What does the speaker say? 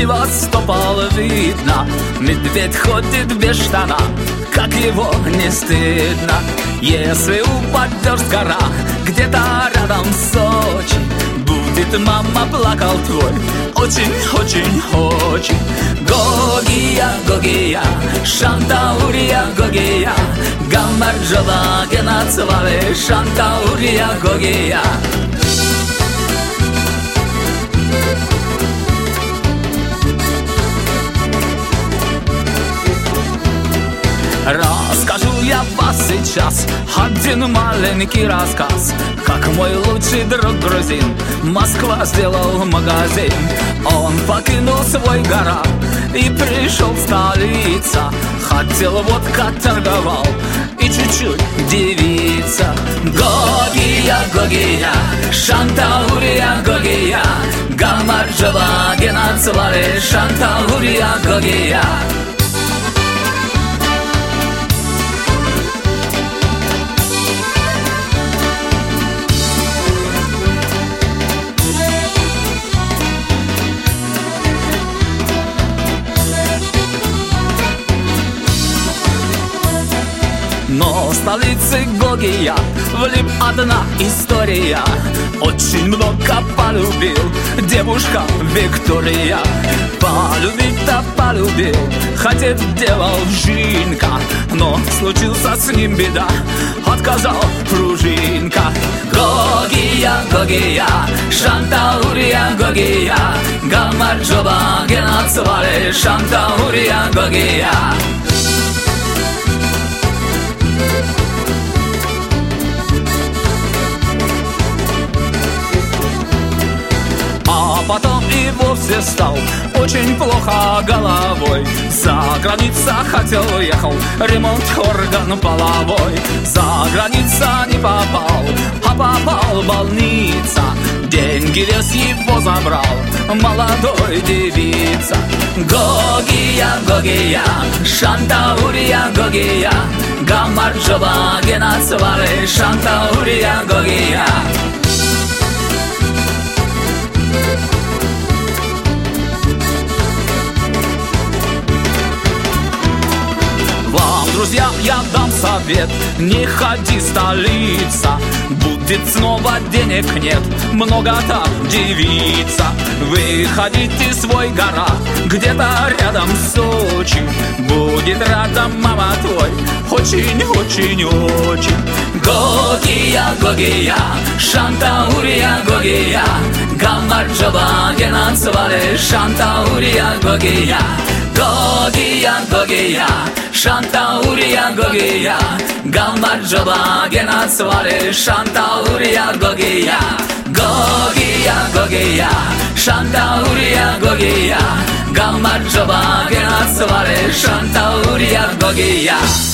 Севастополь видно. Медведь ходит без штана, как его не стыдно. Если упадешь с гора, где-то рядом с Сочи, будет мама плакал твой, очень-очень-очень. Гогия, Гогия, Шантаурия, Гогия, Гамарджоба, Генацвале, Шантаурия, Гогия. Расскажу я вас сейчас один маленький рассказ, как мой лучший друг грузин Москва сделал магазин. Он покинул свой город и пришел в столицу. Хотел водка, торговал и чуть-чуть девица. Гогия, Гогия, Шантаурия, Гогия, Гамарджоба, Генацвале, Шантаурия, Гогия. Но в столице Гогия влип одна история. Очень много полюбил девушка Виктория. Полюбить-то полюбил, хотеть делал жинка, но случился с ним беда, отказал пружинка. Гогия, Гогия, Шантаурия, Гогия, Гамарджоба, Генацвале, Шантаурия, Гогия. Потом и вовсе стал очень плохо головой. За границу хотел уехал, ремонт орган половой. За границу не попал, а попал в больницу. Деньги вес его забрал молодой девица. Гогия, Гогия, Шантаурия, Гогия, Гамарджоба, Генацвале, Шантаурия, Гогия. Друзья, я дам совет, не ходи столица, будет снова денег нет, много там девица. Выходите в свой гора, где-то рядом с Сочи, будет рада мама твой, очень-очень-очень. Гогия, Гогия, Шантаурия, Гогия, Гамарджоба, Генацвале, Шантаурия, Гогия. Гогия, Гогия, Шантаурия, Гогия, Гамарджоба, Генацвале, Шантаурия, Гогия. Гогия, Гогия, Шантаурия, Гогия, Гамарджоба, Генацвале, Шантаурия, Гогия.